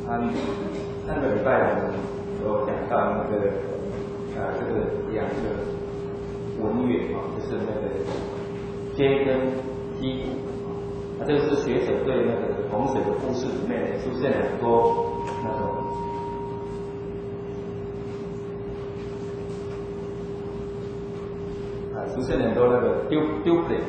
上个礼拜我们有讲到那个这个两个文乐就是那个 J 跟 T 这个是学者对那个洪水的故事里面出现很多那种出现很多那个 duplicate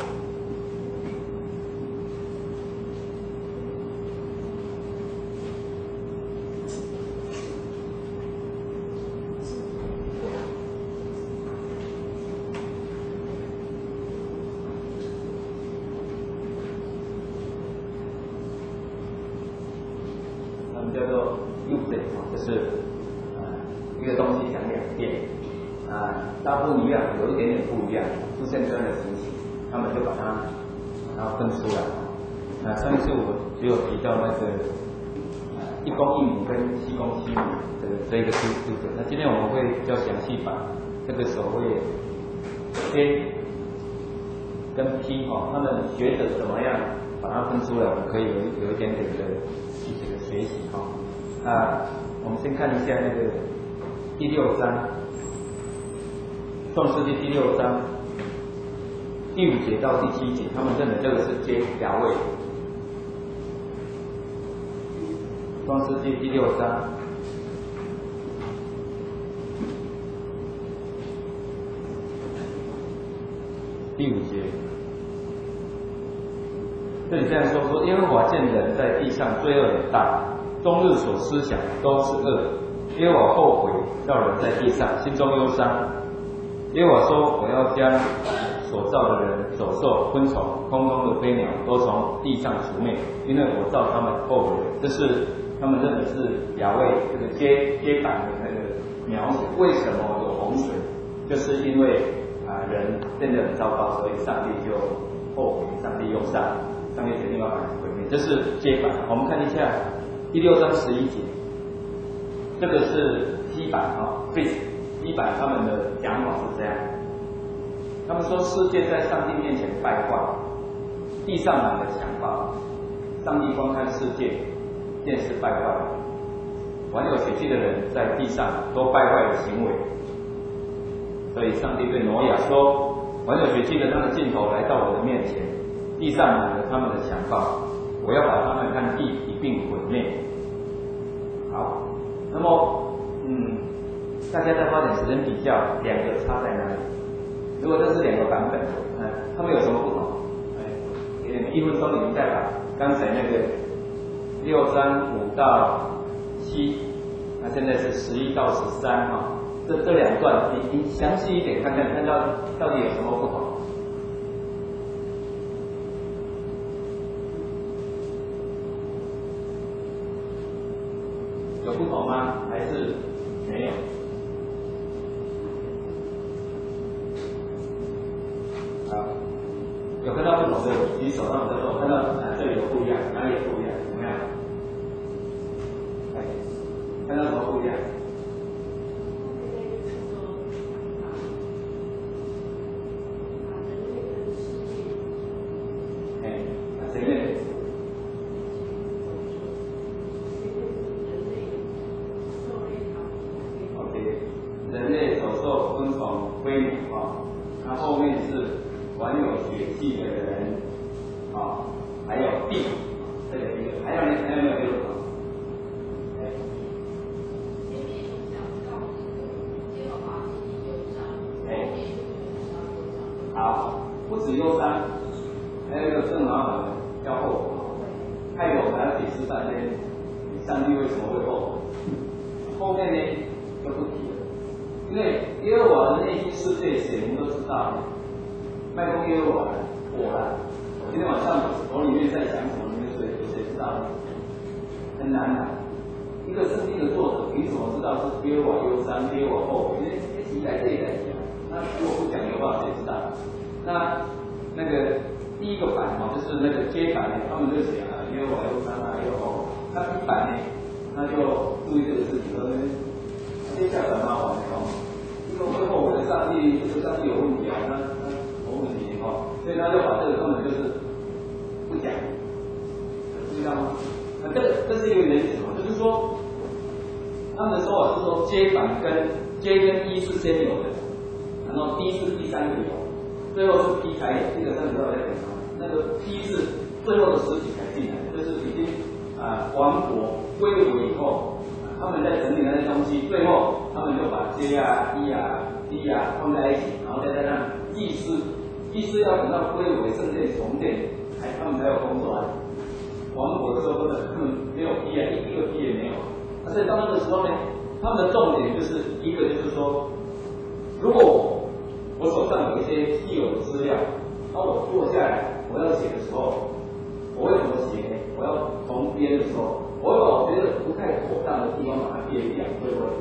叫做 duplicate 就是一个东西讲两遍大部分一样，有一点点不一样，出现这样的情形，他们就把它分出来。上一次我只有提到那个1公1母跟7公7母的这一个数字，那今天我们会比较详细把这个所谓 J 跟 T 他们学者怎么样把它分出来，我们可以有一点点的具体的学习我们先看一下那个第6章。创世纪第6章第5节到第7节，他们认为这个是接雅位。创世纪第6章第5节，这里这样说：耶和华见人在地上罪恶很大，终日所思想都是恶。耶和华后悔，叫人在地上，心中忧伤。耶和华说：我要将所造的人、走兽、昆虫、空中的飞鸟都从地上除灭，因为我造他们后悔。这是他们认为是雅卫这个接版的那个描写。为什么有洪水？就是因为人变得很糟糕，所以上帝就后悔，上帝忧伤，上帝决定要把人毁灭。这是接版。我们看一下第6章11节，这个是基版基版他们的讲法是这样，他们说世界在上帝面前败坏，地上满了强暴，上帝观看世界，见是败坏，玩有血气的人在地上都败坏了行为，所以上帝对挪亚说：玩有血气的他的尽头来到我的面前，地上满了他们的强暴，我要把他们和地一并毁灭。好，那么大家再花点时间比较两个差在哪里？如果这是两个版本，它们有什么不同？给你们1分钟，你们再把刚才那个6章5到7，那现在是11到13这两段，你详细一点看到底有什么不同？有不同吗？还是没有？有看到不同的举手，让我看到这里有不一样，哪里有不一样？怎么样？看到什么不一样？谁类？OK， 人类、走兽、昆虫、飞鸟它后面是玩有血气的人还有地，这个一个，还有没有别的？好，不止忧伤，还有一个更麻烦的叫后悔，害我们还要解释半天，上帝为什么会后悔？后面呢就不提了，因为耶和华的内心世界谁人都知道。麦公耶和华我今天晚上我里面在想什么，有谁知道？很难的。一个圣经的作者凭什么知道是耶和华忧伤、耶和华后悔？因为题材这一来讲，那如果不讲的话，谁知道？那个第一个版就是那个接版他们就写耶和华忧伤耶和华后悔。那第一版呢，他就注意这个事情，说接下来麻烦因为会后悔的上帝，这个上帝有问题所以他就把这个根本就是不讲，知道吗？这是一个原则，就是说，他们的说法是说J 跟 E 是先有的，然后 D 是第三个有，最后是 P 才有。这个上次我在讲那个 P 是最后的实体才进来，就是已经亡国归国以后，他们在整理那些东西，最后他们就把 J 啊、E 啊、D 啊放在一起，然后再加上意识要等到归为圣殿重建，他们才有工作啊。亡国的时候根本没有 P 啊，一个 P 也没有。所以到那个时候呢，他们的重点就是一个就是说，如果我手上有一些既有的资料，那我坐下来我要写的时候，我会怎么写呢？我要重编的时候，我会把我觉得不太妥当的地方把它编掉，对不对？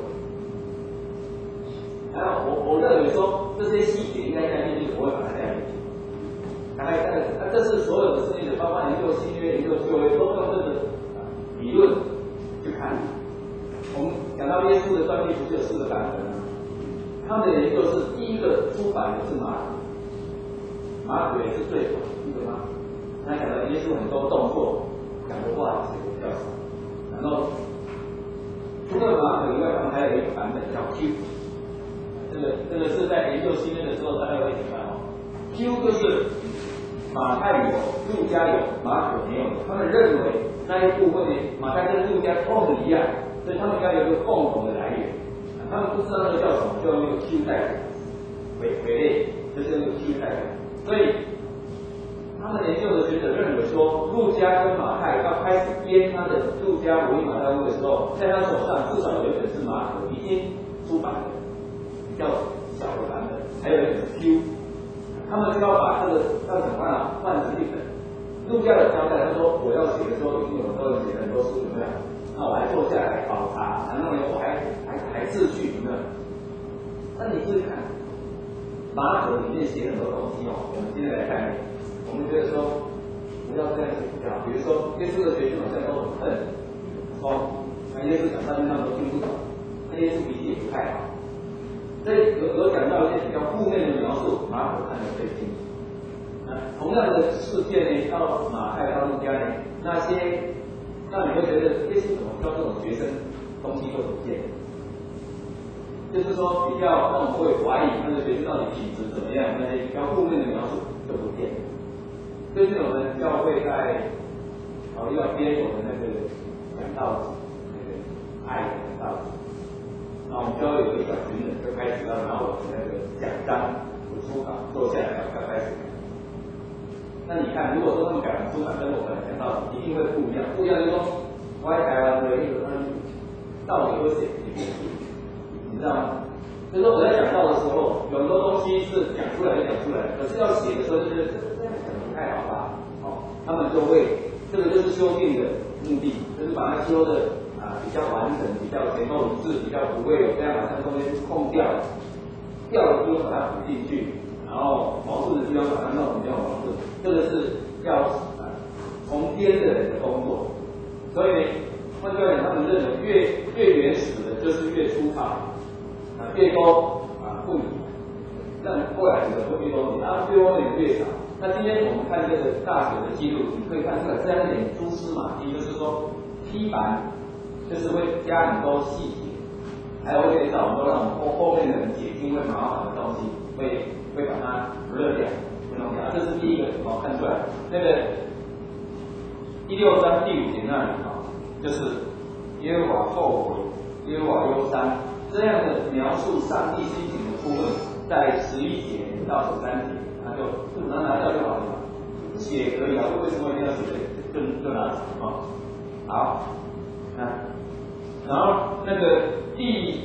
然后我认为说这些细节应该加进去，我会把它加进去。大概这是所有的圣经的，包括研究新约、研究旧约，都用这个理论去看。我们讲到耶稣的传记，不是有4个版本吗？他们的研究是第一个出版的是马可也是最早一个嘛。他讲到耶稣很多动作、讲的话其实比较少。然后除了马可以外，还有一个版本叫 Q。这个是在研究新约的时候大家会明白哦。Q 就是马太有、路加有、马可没有。他们认为那一部分呢，马太跟路加都很一样，所以他们应该有一个共同的来源。他们不知道那个叫什么，就用那个 Q 代表为类，就是那个 Q 代表。所以他们研究的学者认为说，路加跟马太要开始编他的路加福音、马太福音的时候，在他手上至少有一本是马可已经出版的比较小的版本，还有一本是 Q。他们就要把这个要怎么办啊？换成一本。路加有交代，他说我要写的时候，已经有很多人写很多书，有没有？那我还坐下来考察，然后呢，我还秩序，有没有？那你注意看，马可里面写很多东西哦。我们今天来看，我们觉得说不要这样写比较好。比如说，耶稣的学生好像都很恨、冲，那耶稣讲上面他们都听不懂，那耶稣脾气也不太好。所以有讲到一些比较负面的描述，马可看得最清楚。同样的事件呢，到马太到路加呢，那你会觉得耶稣怎么教这种学生东西都不见了？就是说比较让我们会怀疑那个学生到底品质怎么样，那些比较负面的描述就不见了。最近我们教会在考虑要编我们那个讲道集，那个爱的讲道集。那我们教会有一个小群人就开始要拿我的那个奖章、我的书稿坐下来要开始改。那你看，如果说他们改完书稿跟我们讲到一定会不一样，不一样就是说，我在台湾的一个到底会写几遍，你知道吗？所以说我在讲到的时候，有很多东西是讲出来就讲出来，可是要写的时候就是这样讲不太好吧？他们就会这个就是修订的目的，就是把它修的比较完整，比较前后一致，比较不会有这样好像中间空掉的地方把它补进去，然后矛盾的地方把它弄比较矛盾，这个是要重编的人的工作。所以换句话讲，他们认为越原始的就是越粗糙，越多不理，让后来的会越多理，越多理越少。那今天我们看这个大学的记录，你可以看出来这样一点蛛丝马迹，就是说批版就是会加很多细节，还有会减少很多让我们后面的人解经会麻烦的东西，会把它热掉，会弄掉。这是第一个看出来。那个第6章第5节那里就是耶和华后悔，耶和华忧伤这样的描述上帝心情的部分，在11节到13节，那就拿掉就好了嘛，写也可以啊，为什么一定要写就拿走好，然后那个第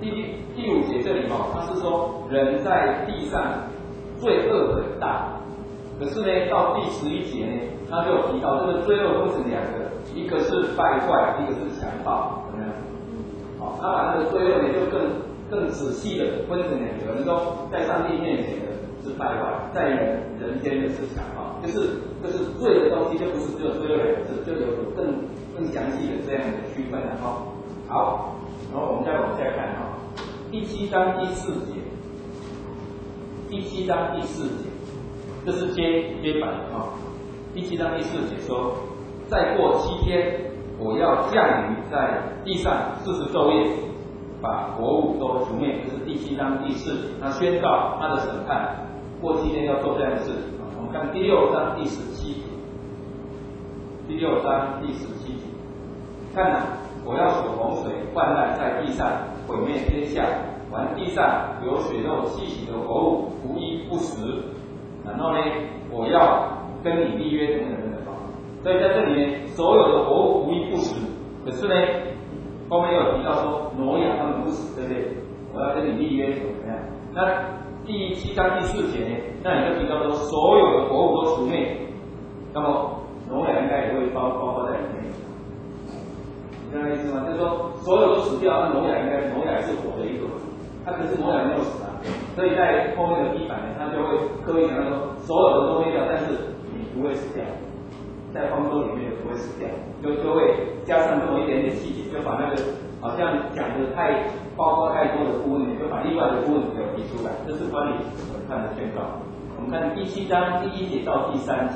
5节这里他是说人在地上罪恶很大，可是呢到第11节呢，他就提到这个罪恶分成2个，一个是败坏，一个是强暴，怎么样？他把那个罪恶呢就更仔细的分成2个，能够在上帝面前的是败坏，在人间的是强暴，就是罪的东西就不是只有罪恶2个字，就有更详细的这样的区分好，然后我们再往下看第7章第4节，第7章第4节，这是接版第7章第4节说，再过7天， 我要降雨在地上40昼夜，把国物都除灭。这是第7章第4节，他宣告他的审判，过7天要做这样的事。我们看第6章第17节，第6章第17节，看哪，我要使洪水泛滥在地上，毁灭天下，凡地上有血肉气息的活物，无一不死。然后呢，我要跟你立约等等等等。所以在这里呢，所有的活物无一不死。可是呢，后面又有提到说挪亚他们不死，对不对？我要跟你立约怎么样？那第7章第4节呢，那你就提到说所有的活物都除灭，那么挪亚应该也会包括在里面。你知道意思吗？就是说所有都死掉，那挪亚也是活的一个，他可是挪亚没有死啊，所以在后面的地板呢，他就会刻意讲说所有的都灭掉，但是你不会死掉。在方舟里面不会死掉，就会加上这么一点点细节，就把那个好像讲的包括太多的部分，就把另外的部分给提出来。这是关于审判的宣告。我们看第7章第1节到第3节，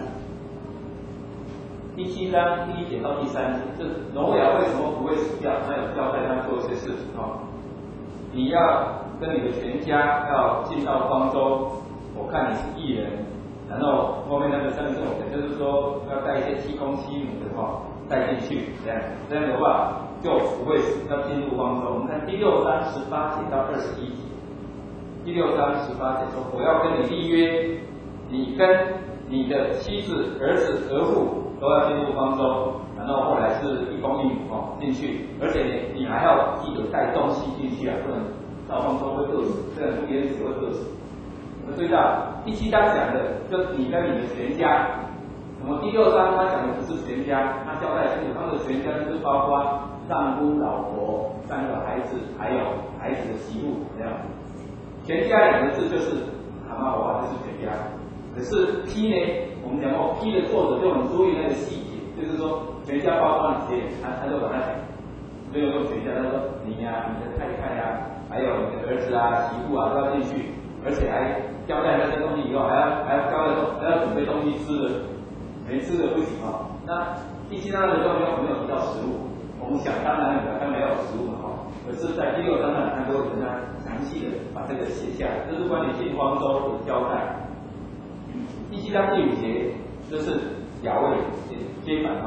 第7章第1节到第3节，这挪亚为什么不会死掉？他有交代他做一些事情你要跟你的全家要进到方舟，我看你是义人。然后后面那个3种的，就是说要带一些7公7母的带进去，这样的话就不会死，要进入方舟。我们看第6章18节到21节，第6章18节说：“我要跟你立约，你跟你的妻子、儿子、儿妇都要进入方舟。”然后后来是1公1母进去，而且呢，你还要记得带东西进去啊，不能到方舟会饿死，这样不淹死会饿死。我们注意到第7章讲的，就你跟你的全家。那么第6章他讲的不是全家，他交代清楚，他们的全家就是包括丈夫、老婆、3个孩子，还有孩子的媳妇，这样。全家2个字就是蛤蟆娃，就是全家。可是 P 呢，我们讲过 P 的作者就很注意那个细节，就是说全家包括哪些，他就把它讲，没有用全家，他说你呀、你的太太呀、还有你的儿子啊、媳妇啊都要进去。而且还交代那些东西以后，还要交代说还要准备东西吃的，没吃的不行那第7章的东西我们没有提到食物，我们想当然他没有食物可是在第6章那里他都跟他详细的把这个写下来，这是关于进方舟的交代。第7章第5节，这是亚卫接反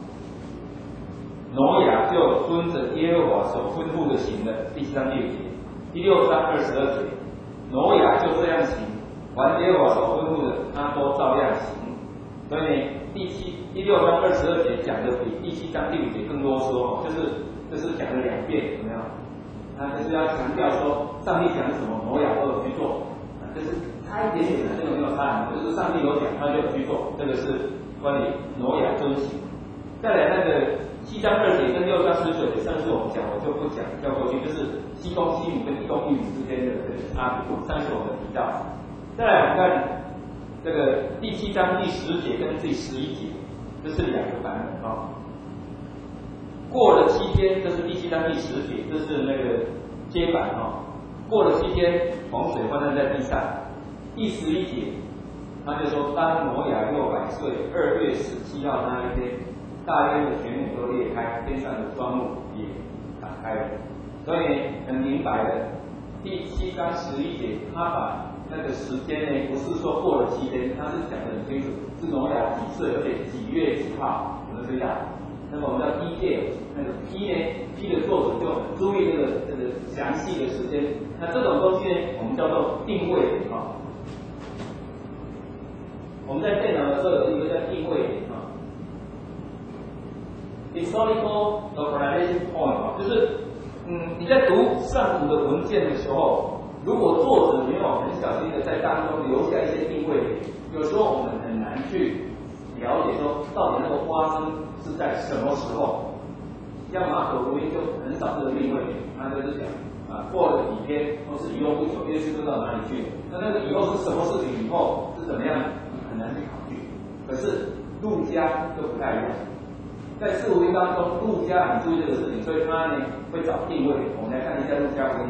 挪亚就遵着耶和华所吩咐的行了。第7章第5节，第6章22节。挪亚就这样行，凡耶和华所吩咐的，他都照样行。所以呢，第6章22节讲的比第7章第5节更啰嗦，这是讲了2遍，有没有？他就是要强调说，上帝讲什么，挪亚都有去做，就是差一点点的，这个没有差，就是上帝有讲，他就有去做，这个是关于挪亚遵行。再来那个7章2节跟6章19节，上次我们讲，我就不讲，跳过去，就是7公7母跟1公1母之间的这个差别，上次我们提到。再来我们看这个第7章第10节跟第11节，这是2个版本过了7天，这是第7章第10节，这是那个接版过了7天，洪水泛滥在地上。第11节，他就说，当挪亚600岁2月17号那一天，大渊的泉眼都裂开，天上的窗户也打开了。所以很明白的，第7章11节，他把那个时间呢，不是说过了7天，他是讲得很清楚，是挪亚几岁，而且几月几号，我们知道。那么我们叫 detail， 那个 P 呢 ，P 的作者就很注意这个详细的时间。那这种东西呢，我们叫做定位点我们在电脑的时候有一个叫定位点historical localization point 就是你在读上古的文件的时候，如果作者没有很小心的在当中留下一些定位点，有时候我们很难去了解说到底那个发生是在什么时候。像马可福音就很少这个定位点，他就是讲过了几天或是以后不久，耶稣就到哪里去了。那个以后是什么事情，以后是怎么样，很难去考据。可是路加就不太一样，在四福音当中，路加很注意这个事情，所以他呢会找定位。我们来看一下路加福音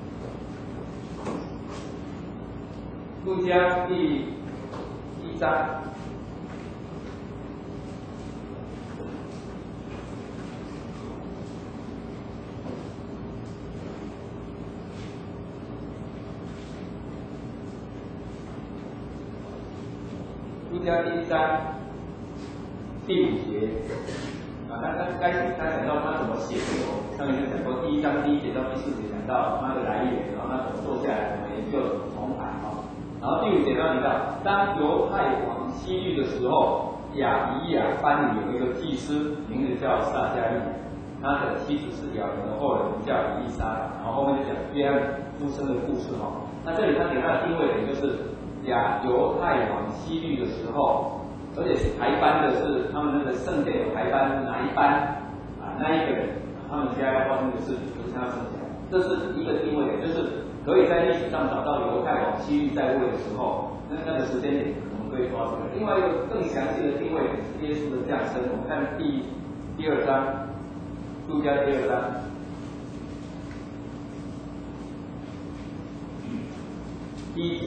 路加第1章。 家第1章第5节啊，那该他讲到他怎么写这个，上面就讲过第1章第1节到第4节讲到他的来源，然后他怎么做下来，怎么研究，怎么重排啊。然后第5节那里到，当犹太王希律的时候，亚比亚班里有一个祭司，名字叫撒迦利亚，他的妻子是亚伦的后人，叫以利沙玛。然后后面就讲约翰出生的故事哈。那这里他给他的定位点就是犹太王希律的时候，而且是排班的是他们那个圣殿有排班哪一班啊，那一个人他们家要发生的事情就是他生下来，这是一个定位点，就是可以在历史上找到犹太王希律在位的时候，那个时间点我们可以抓出来。另外一个更详细的定位点是耶稣的降生，我们看第2章，路加第2章。第1节，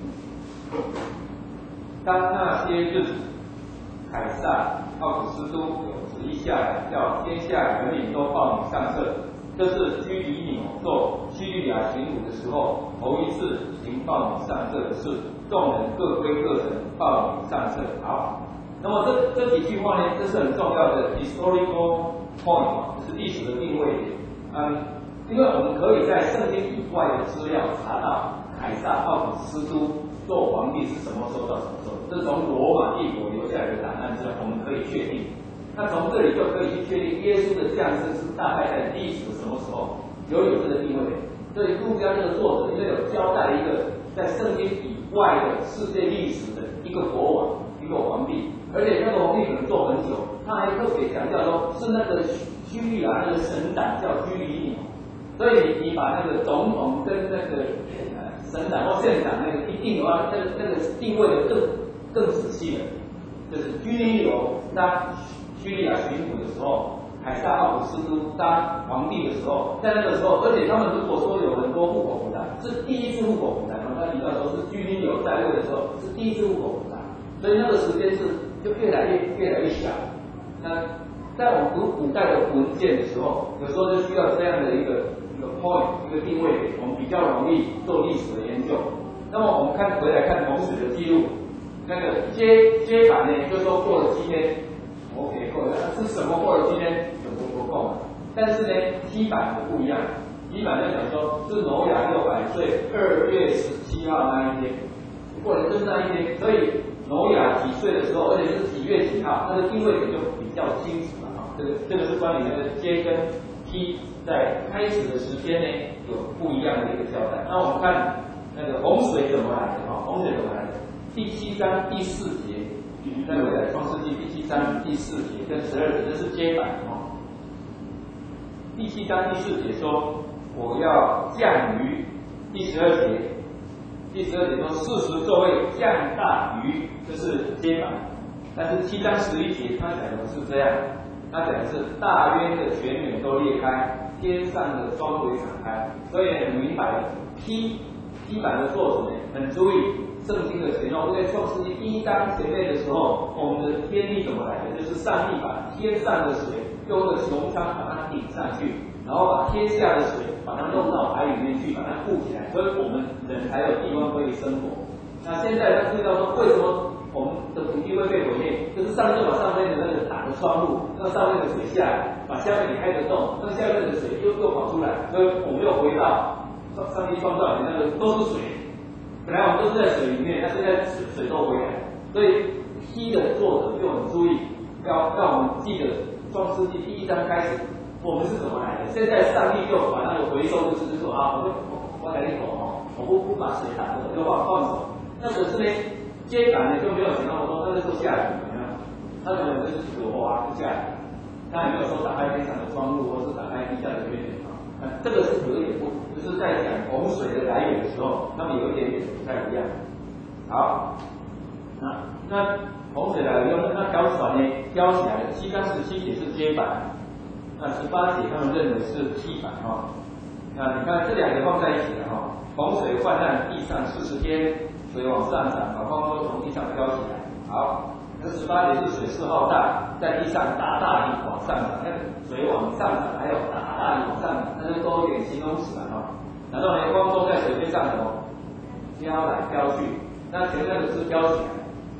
当那些日子，凯撒奥古斯都有旨意下来，叫天下人民都报名上册。这是居里纽做叙利亚巡抚的时候，头一次行报名上册的事，众人各归各城报名上册。好，那么这几句话呢，这是很重要的 historical point， 就是历史的定位点。因为我们可以在圣经以外的资料查到凯撒奥古斯都做皇帝是什么时候到什么时候，这是从罗马帝国留下来的档案资料，我们可以确定。那从这里就可以去确定耶稣的降生是大概在历史的什么时候，有这个定位。所以路加这个作者因为有交代一个在圣经以外的世界历史的一个国王、一个皇帝，而且那个皇帝可能做很久，他还特别强调说是那个叙利亚那个省长叫居里纽，所以你把那个总统跟那个省长或县长那个一定的话，那个定位的更仔细了，就是居里纽当叙利亚巡抚的时候，凯撒奥古斯都当皇帝的时候，在那个时候，而且他们如果说有很多户口复杂，是第一次户口复杂，他提到说是居里纽在位的时候是第一次户口复杂，所以那个时间是就越来越小。那在我们读古代的文件的时候，有时候就需要这样的一个 point 一个定位点，我们比较容易做历史的研究。那么我们回来看洪水的记录，那个接版呢，就说过了7天。OK， 过了，是什么过了7天就不够了。但是呢，基版就不一样，基版就讲说是挪亚600岁2月17号那一天，过了就是那一天，所以挪亚几岁的时候，而且是几月几号，那个定位点就比较清楚了啊。这个是关于那个 J 跟 T 在开始的时间呢有不一样的一个交代。那我们看那个洪水怎么来的啊？洪水怎么来的？第7章第4节。再回来，创世纪第7章第4节跟12节，这是接版哦。第7章第4节说，我要降雨。第12节说，40座位降大雨，这是接版。但是7章11节他讲的是这样，他讲的是大渊的泉源都裂开，天上的双轨敞开，所以很明白的。T 版的作者呢，很注意圣经的前后，因为创世纪第1章前面的时候，我们的天地怎么来的？就是上帝把天上的水用个穹苍把它顶上去，然后把天下的水把它弄到海里面去，把它固起来，所以我们人才有地方可以生活。那现在他知道说，为什么我们的土地会被毁灭？就是上帝就把上面的那个打个窗户，让上面的水下来，把下面给开个洞，让下面的水又跑出来，所以我们又回到上帝创造的那个都是水。本来我们都是在水里面，那现在水都回来，所以 T 的作者就很注意，要让我们记得创世纪第1章开始，我们是怎么来的。现在上帝就把那个回收，就是说啊，我来一口哦，我不把水打走，就放手。那可是呢，接版呢就没有想那么多，那个时候下雨，他可能就是火花就下雨，他也没有说打开天上的窗户，或是打开地下的渊源啊。这个是可以不？就是在讲洪水的来源的时候，他们有一点点不太一样。好，那洪水来了以后，那条船呢飘起来了。7章17节是接版，那18节他们认为是T版哈。那你看这两个放在一起了哈，洪水泛滥地上40天，水往上涨，把光都从地上飘起来。好，那18节是水势浩大，在地上大大地往上涨，那个水往上涨，还有大大地往上涨，那就多一点形容词了哈。然后呢，光都在水面上飘来飘去，那前面的是飘起来，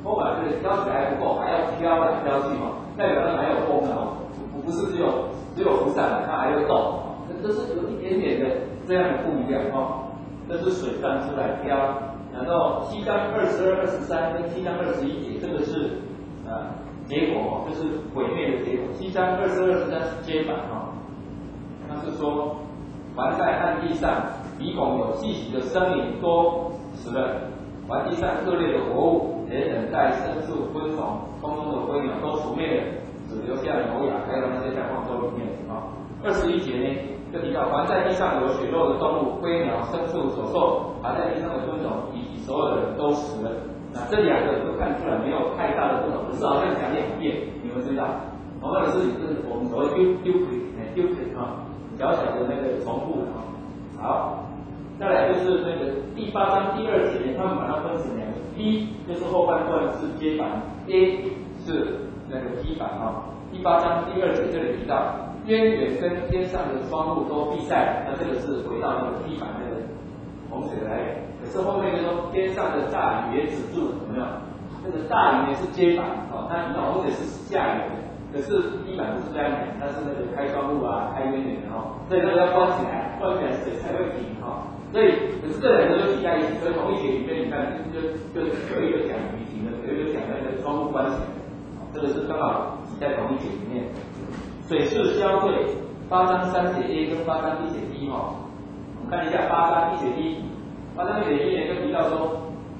风把这个挑起来还不够，还要飘来飘去代表它还有风不是只有浮散，它还会动，这是有一点点的这样的不一样这是水散出来飘，然后7章22、23跟7章21节，这个是结果就是毁灭的结果。7章22、23是接板那是说凡在旱地上鼻孔有气息的生灵都死了，凡地上各类的活物、人等带、牲畜、昆虫、空中的飞鸟都除灭了，只留下牛羊，还有那些在方舟里面21节呢，就提到凡在地上有血肉的动物、飞鸟、牲畜、走兽，爬在地上的昆虫，以及所有的人都死了。那这两个就看出来没有太大的不同，可是好像讲2遍，你们知道，或者是我们所谓duplicate 小小的那个重复好，再来就是那个第8章第2节，他们把它分成2个 ，B 就是后半段是接板 ，A 是那个批板第8章第2节这里提到，渊源跟天上的窗户都闭塞，那这个是回到那个批板那个洪水的来源。可是后面就说天上的大雨也止住了，有没有？这个大雨呢是接板它你看洪水是下雨的，可是批板不是这样讲，它是那个开窗户开渊源所以这个要关起来水才会停所以可是这2个就挤在一起，所以同一节里面你看就有一个讲雨停了，有一个讲那个窗户关起来，这个是刚好挤在同一节里面。水势消退，8章3节 A 跟8章1节 B 我们看一下8章1节 B。8章1节 B 呢就提到说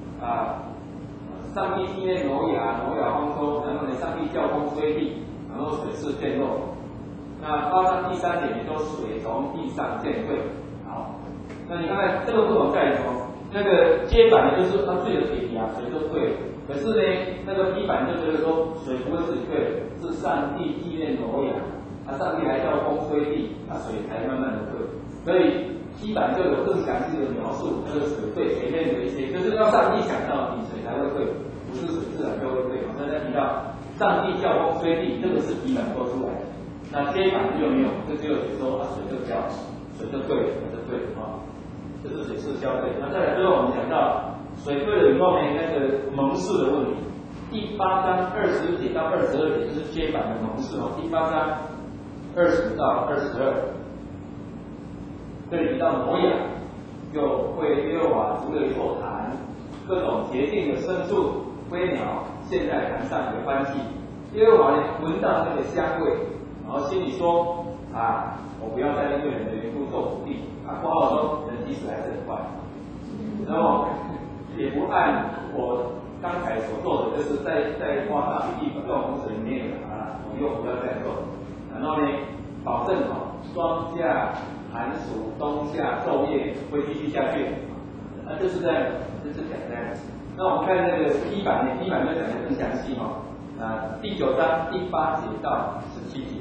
上帝纪念挪亚方舟，然后呢上帝叫风吹地，然后水势渐弱。那8章第3节也都水从地上渐退。好，那你看看这个不同在于什么？那个接板呢就是它最有铁皮水就退了。可是呢，那个批板就觉得说水不会自己退了，是上帝纪念挪亚。上帝还叫风吹地，水才慢慢的退，所以批板就有更详细的描述这个水退前面的一些，就是要上帝想到底水才会退，不是水自然就会退。大家提到上帝叫风吹地，这个是批板说出来的。那接板就没有，就只有写说水就退了，水就退这是水势消退。那再来最后我们讲到水退了以后呢，那个蒙氏的问题。第8章20节到22节就是接板的蒙氏第8章20到22，这里提到挪亚又为耶和华筑了一座坛，各种洁净的牲畜、飞鸟，现在坛上有翻祭。耶和华呢闻到那个香味，然后心里说我不要再因为人的缘故受苦地括号说人其实还是很坏，然后也不按我刚才所做的，就是在挖大鼻地把洪水里面我又不要再做。然后呢，保证霜夏、寒暑、冬夏、昼夜会继续下去，就是这样，就是讲这样。那我们看那个批板就讲得更详细第9章第8节到17节，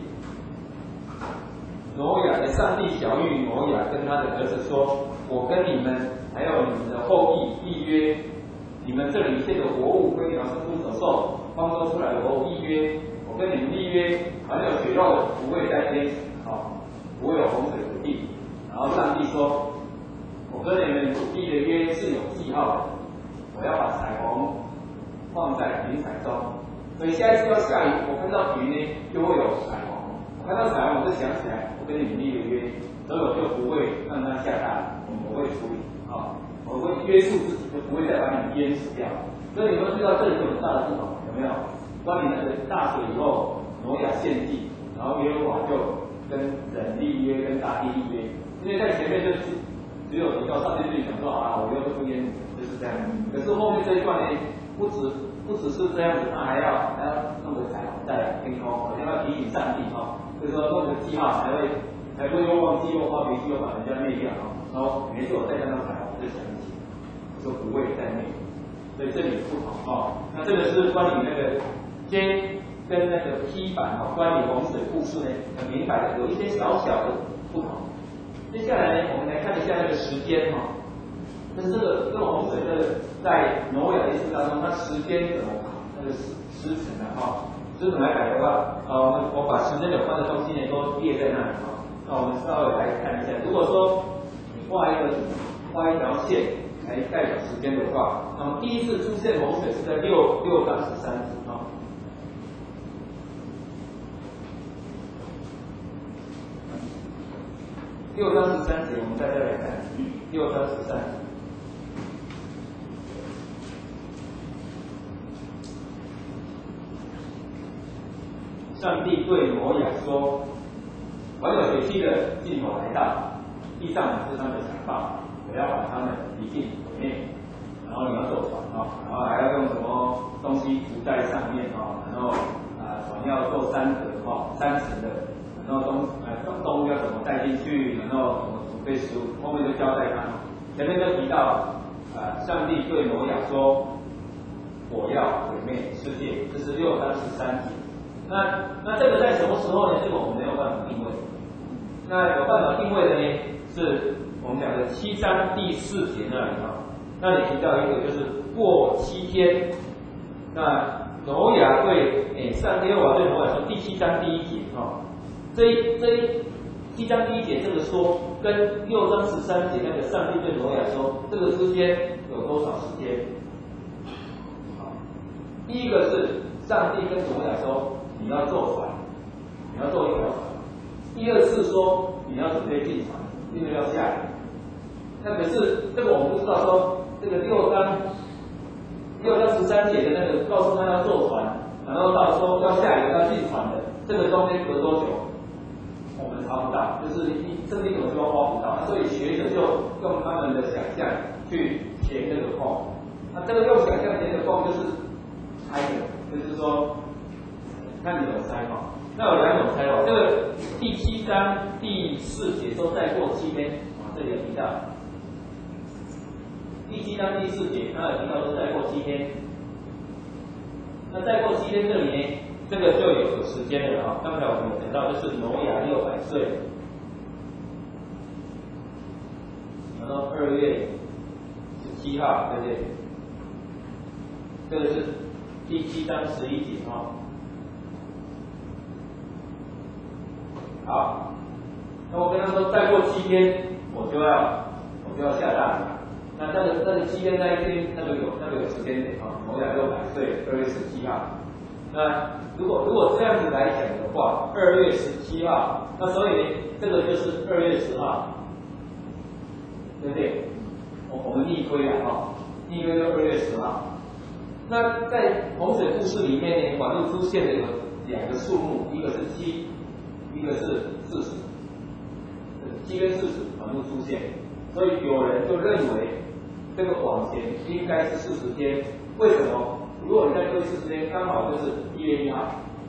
上帝晓谕挪亚跟他的儿子说：我跟你们还有你们的后裔立约，你们这里一切的活物、飞鸟、牲畜、走兽、方舟出来的活物立约。我跟你们立约，凡有血肉的不会再淹死，不会有洪水的地。然后上帝说：我跟你们立的约是有记号的，我要把彩虹放在云彩中，所以下一次要下雨，我看到云呢就会有彩虹，我看到彩虹我就想起来，我跟你们立的约，所以我就不会让它下大雨，我会处理我会约束自己，就不会再把你们淹死掉。所以你们知道这里有很大的不同，有没有？关于那个大水以后，挪亚献祭，然后耶和华就跟人立约，跟大地立约。因为在前面就是只有提到上帝自己讲说我又不淹，就是这样。可是后面这一段呢，不只是这样子，他还要弄个彩虹在天空，好像要提醒上帝就是说弄个记号才不会又忘记又发脾气又把人家灭掉然后每次我再看到彩虹就想起，就不会再灭。所以这里不同那这个是关于那个接跟那个批板关于洪水故事呢，很明白的，有一些小小的不同。接下来呢，我们来看一下那个时间跟这个洪水在挪亚的历史当中，它时间怎么跑，那个时辰时辰来改的话，我把时间有关的东西呢都列在那里那我们稍微来看一下，如果说你画一条线， 来代表时间的话，那么第一次出现洪水是在6章13节啊。6章13节，我们再来看6章13节。上帝对挪亚说：“玩有血气的尽头来到，地上是他们的强暴，我要把他们一尽毁灭。然后你要坐船然后还要用什么东西涂在上面然后船要做3层3层的，然后动物要怎么带进去，然后怎么准备食物，后面就交代他。前面就提到上帝对挪亚说：我要毁灭世界，这是6章13节。那这个在什么时候呢？这个我们没有办法定位。那有办法定位的呢，是我们讲的7章第4节那里那里提到一个，就是过7天。那挪亚对上帝耶和华对挪亚说，第7章第1节这7章第1节这个说，跟6章13节那个上帝对挪亚说，这个之间有多少时间？第一个是上帝跟挪亚说，你要坐船，你要坐一条船。第二次说你要准备进船，因为要下雨。那可是这个我们不知道说，这个6章13节的那个告诉他要坐船，然后到说要下雨要进船的，这个中间隔多久？我们查不到，就是圣经有时候挖不到，所以学者就用他们的想象去填这个空。那这个用想象填的空就是猜的，就是说。看你怎么猜那有2种猜这个第7章第4节说再过7天这里有提到。第7章第4节，有提到说再过7天。那再过7天这里呢，这个就有时间了刚才我们有讲到，就是挪亚600岁，然后2月17号，对不对？这个是第7章11节好，那我跟他说，再过7天我就要下大雨。那这个7天那一天，那个有时间点挪亚600岁，2月17号。那如果这样子来讲的话，2月17号，那所以呢，这个就是2月10号，对不对？我们逆推逆推就2月10号。那在洪水故事里面呢，管路出现的有2个数目，一个是7。一个是40，7跟40反复出现，所以有人就认为这个往前应该是40天。为什么？如果你再推40天，刚好就是1月1号，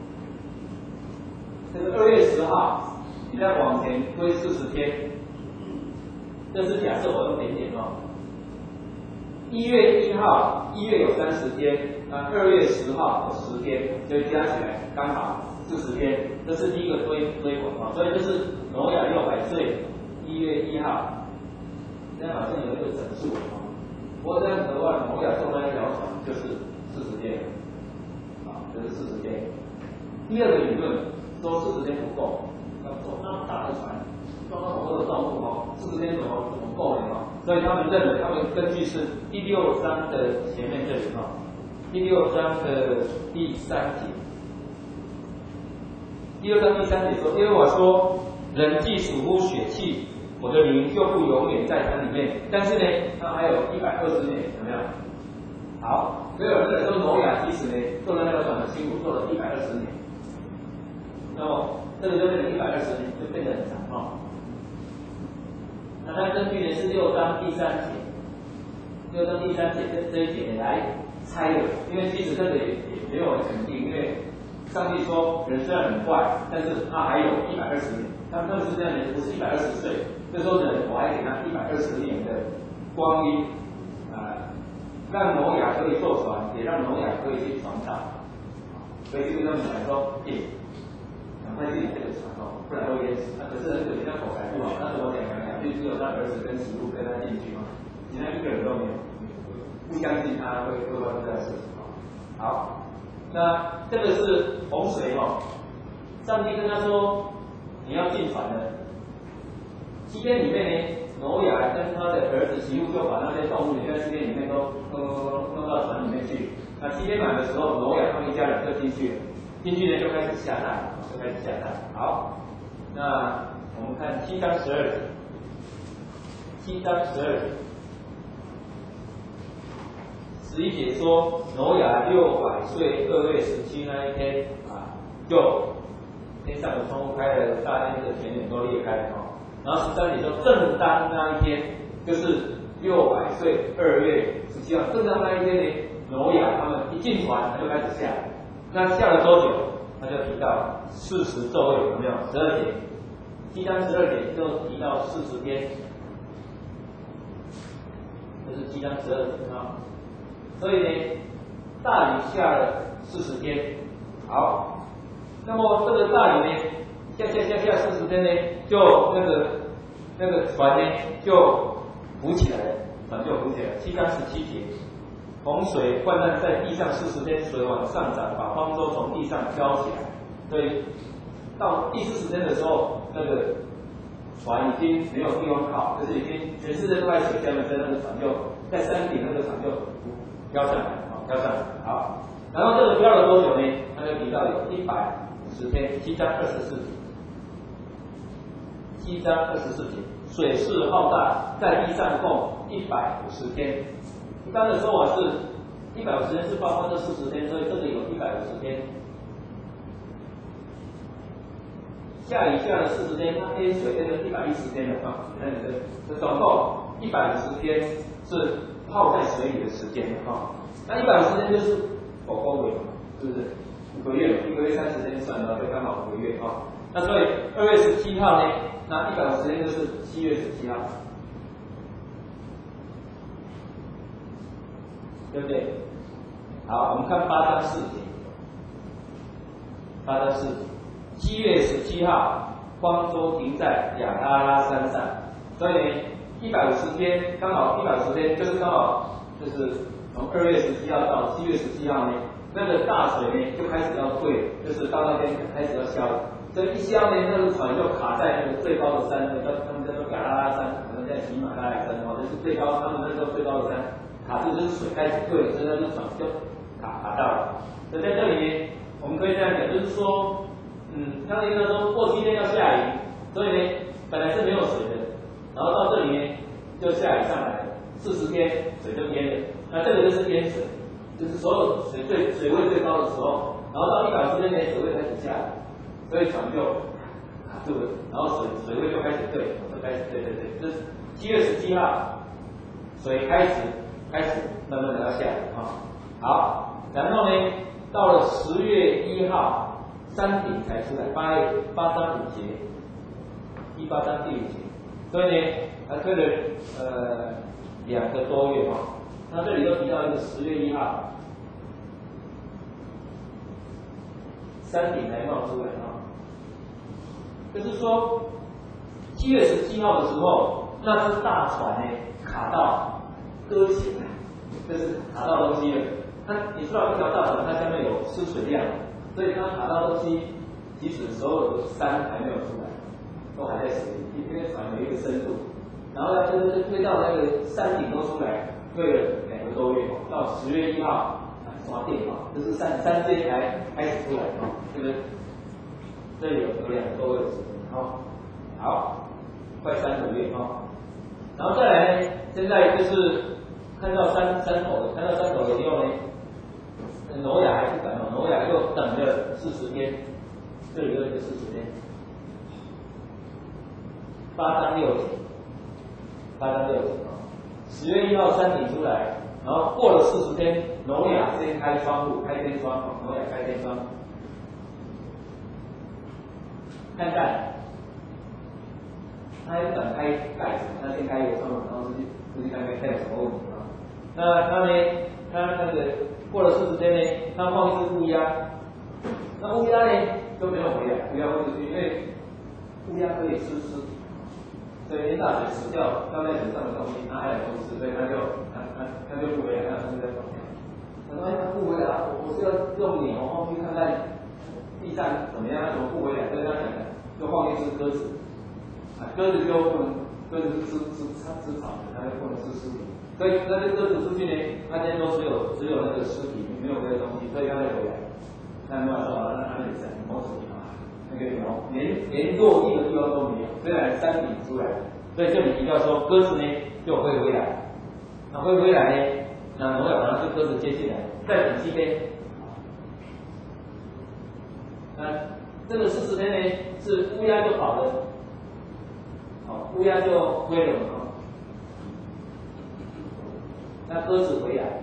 这个2月10号，你再往前推40天，这是假设我用点点1月1号，1月有30天，2月10号有10天，所以加起来刚好40天，这是第一个推广所以就是挪亚600岁，1月1号，这样好像有一个整数不过这样子的话，挪亚坐那一条船就是40天就是40天。第二个理论说40天不够，要坐那么大的船，装那么多的动物40天怎么够呢所以他们认为，他们根据是第6章的前面这里第6章的第3节。第2章第3节说，耶和华说：人既属乎血气，我的灵就不永远在他里面。但是呢，他还有120年，有没有？好，所以有人说挪亚其实呢，坐在那个船很辛苦，坐了120年。那么这个就变成120年，就变得很长那它根据呢是6章第3节，6章第3节这一节来猜的，因为其实这个也没有很肯定，因为上帝说人虽然很坏，但是他还有120年，他们是这样的，不是120岁，就说人我还给他120年的光阴，让挪亚可以坐船，也让挪亚可以去传道，所以就跟他们讲说，赶快进来这个船不然会淹死。可是很可惜，他口才不好，那时我讲就只有他儿子跟使徒跟他进去其他一个人都没有，不相信他会发生这样的事情好，那这个是洪水上帝跟他说你要进船了。7天里面呢， 挪亚跟他的儿子媳妇就把那些动物在七天里面都弄到船里面去。那七天满的时候，挪亚他们一家人就进去了，进去呢就开始下蛋，好，那我们看7章12节，7章12节。11节说，挪亚600岁2月17那一天啊，就天上的窗户开了，大天的泉眼都裂开哦。然后13节说，正当那一天，就是600岁2月17号，正当那一天呢，挪亚他们一进船，他就开始下。那下了多久？他就提到40昼夜，有没有？12节，7章12节就提到40天，这是7章12节啊。所以呢，大雨下了40天，好，那么这个大雨呢，下40天呢，就那个船呢就浮起来了，船就浮起来了。7章17节，洪水泛滥在地上40天，水往上涨，把方舟从地上飘起来。所以到第40天的时候，那个船已经没有地方靠，就是已经全世界都在水下面，所以那个船就在山顶，那个船就飘上来，飘上来。好，然后这个飘了多久呢？他就提到有150天，7章24节。7章24节，水势浩大，在地上共150天。一般的说法是150天是包括这40天，所以这里有150天。下雨下了40天，它淹水淹了110天了啊！你看这总共150天是泡在水里的时间啊。那150天就是5个月嘛，是不是？5个月，1个月30天算的，就刚好5个月啊。那所以2月17号呢，那150天就是7月17号，对不对？好，我们看8章4节，8章4节，7月17号，方舟停在亚拉拉山上，所以呢，150天刚好150天，就是刚好就是从2月17号到7月17号呢，那个大水呢就开始要退，就是到那边开始要消了。所以一消呢，那个船就卡在那个最高的山，他们叫做亚拉拉山，可能在喜马拉雅山哦，就是最高，他们那时候最高的山，卡住就是水开始退了，所以那个船就卡到了。所以在这里呢，我们可以这样讲，就是说，刚才他说过7天要下雨，所以呢，本来是没有水的，然后到这里呢就下雨上来，40天水就淹了，那这个就是淹水，就是所有水位最高的时候，然后到150天呢水位开始下来。所以船就卡住了，然后水位就开始退，对，这是7月17号，水开始慢慢的要下来啊。好，然后呢，到了10月1号，山顶才出来，8章5节，18章第5节，所以呢，还推了2个多月啊。那这里又提到一个10月1号，山顶才冒出来啊。就是说，7月17号的时候，那只大船呢卡到搁浅了，就是卡到东西了。那你知道一条大船它下面有失水量，所以它卡到东西，即使所有的山还没有出来，都还在水里，因为船有一个深度，然后要推到那个山顶都出来，推了2个多月，到10月1号刷电啊，就是山阶才开始出来啊，这个。这里有2个多月的时间，好，快3个月啊。然后再来呢，现在就是看到山头了，看到山头了以后呢，挪亚还不敢哦，挪亚又等了40天，这里又一个40天。8章6节啊，10月1号山顶出来，然后过了40天，挪亚先开窗户，开天窗，挪亚开天窗。看看，他还不敢开盖子，他先开一个窗户，然后出去看看有什么问题啊。那他呢，他那个过了40天呢，他放一只乌鸦，那乌鸦呢就没有回来，乌鸦飞出去，因为乌鸦可以吃尸体，所以大水死掉掉在水上的东西，它还有东西，所以他就不回来，他就在旁边。他说：“他不回来，我是要用鸟放去看看。”地上怎么样？他怎么不回来？所以他想就放一只鸽子，鸽子就鸽子是吃草的，它就不能吃尸体。所以那这鸽子出去呢，它今天都只有那个尸体，没有别的东西，所以它会回来。那没有说那它那里在某种地方，那个鸟连落地的地方都没有，虽然山顶出来，所以这里提到说鸽子呢就会回来，那会回来呢，那挪亚把那只鸽子接进来，在等7天。那这个40天呢，是乌鸦就跑了，乌鸦就飞了那鸽子回来，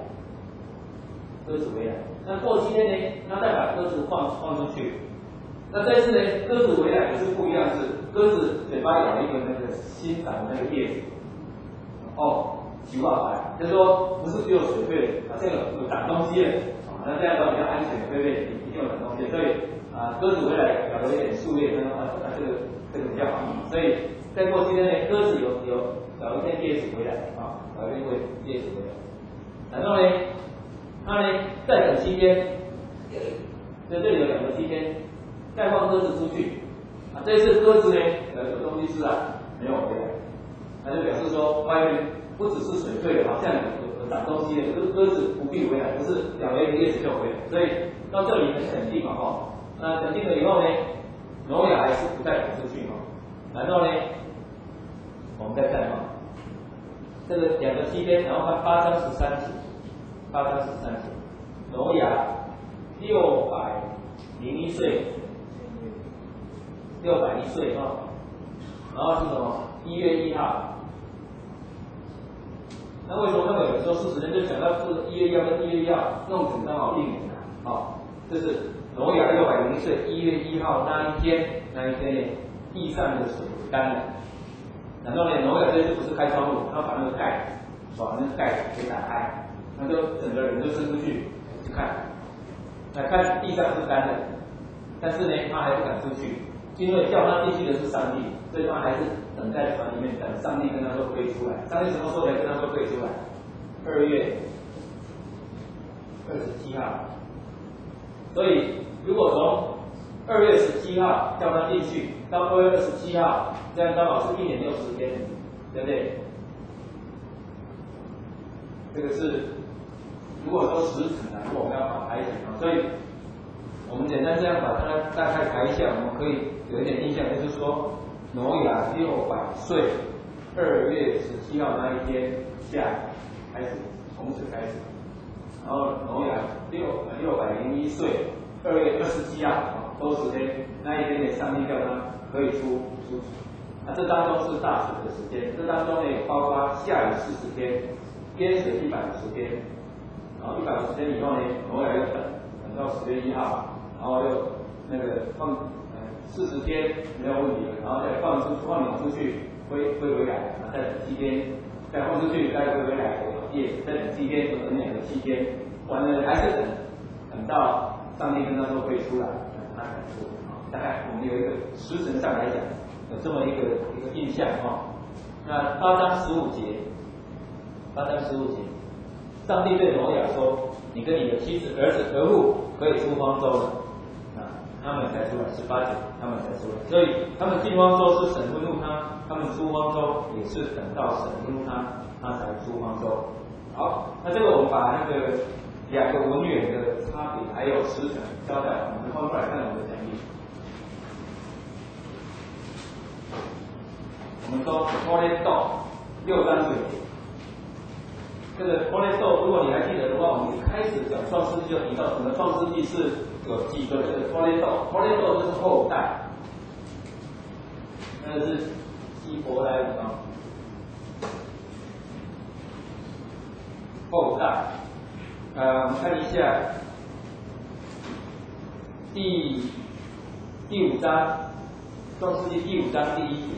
那过7天呢，他再把鸽子放出去。那这次呢，鸽子回来也是不一样，是鸽子嘴巴咬一个那个新长的那个叶子，奇怪来，就是说不是只有水会这个有长东西了，那这样的话比较安全，对不对？一定有长东西，所以鸽子回来咬了一点树叶，这个比较好。所以再过7天呢，鸽子有咬一片叶子回来咬一片叶子回来。然后呢，它呢再等7天，在这里有2个7天，再放鸽子出去。这次鸽子呢有东西吃没有回来，那就表示说外面不只是水退了，好像有长东西了，鸽子不必回来，不是咬了一个叶子就回来。所以到这里很肯定那肯定了以后呢，挪亚还是不再赶出去然后呢，我们再看这个2个7天，然后看8章13节挪亚601岁然后是什么？1月1号。那为什么那么有人说40天就想到这个1月1号跟1月1号弄成刚好1年这是挪亚601岁1月1号那一天呢，地上的水干了。然后呢，挪亚这次不是开窗户，他把那个盖子给打开，他就整个人就伸出去看地上是干的，但是呢，他还不敢出去，因为叫他进去的是上帝，所以他还是等在船里面，等上帝跟他说可以出来。上帝什么时候才跟他说可以出来？2月27号。所以如果从2月17号叫他进去，到2月27号，这样刚好是1年60天，对不对？这个是如果说时辰如果我们要把它排起来，所以我们简单这样把它大概排一下，我们可以有一点印象，就是说挪亚600岁，2月17号那一天下开始，从此开始，然后挪亚601岁，2月27号多10天，那一天呢，上帝叫他可以出这当中是大水的时间，这当中呢有包括下雨40天，淹水150天，然后150天以后呢，挪亚又等到10月1号，然后又那个放40天没有问题了，然后再放鸟出去，飞回来，再等7天，再放出去，再飞回来，再等7天，等2个7天，完了还是等到上帝跟他说可以出来，他才出。大概我们有一个时辰上来讲，有这么一个印象那8章15节，上帝对挪亚说：“你跟你的妻子、儿子、儿妇可以出方舟了。”他们才出来，18节他们才出来。所以他们进方舟是神吩咐他们出方舟也是等到神吩咐他才出方舟。好，那这个我们把那个2个文远的差别还有时辰交代，我们翻过来看我们的讲义。我们说托雷斗6章9节，这个托雷斗，如果你还记得的话，我们一开始讲创世纪就提到，整个创世纪是有几个这个托雷斗就是后代，那个是希伯来语后代。我们看一下第5章，创世纪第5章第1节。